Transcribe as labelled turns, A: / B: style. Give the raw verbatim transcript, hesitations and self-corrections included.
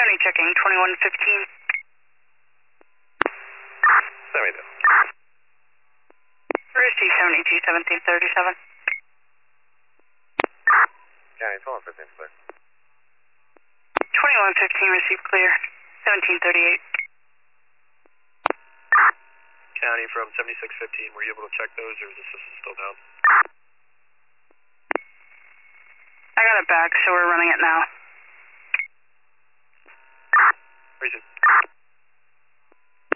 A: County checking, twenty-one fifteen.
B: Send me this.
A: Receive seventy-two seventeen thirty-seven.
B: County, twenty-one fifteen, clear.
A: twenty-one fifteen, receive clear, seventeen thirty-eight.
C: County from seventy-six fifteen, were you able to check those or is the system still down?
A: I got it back, so we're running it now.
C: Reason.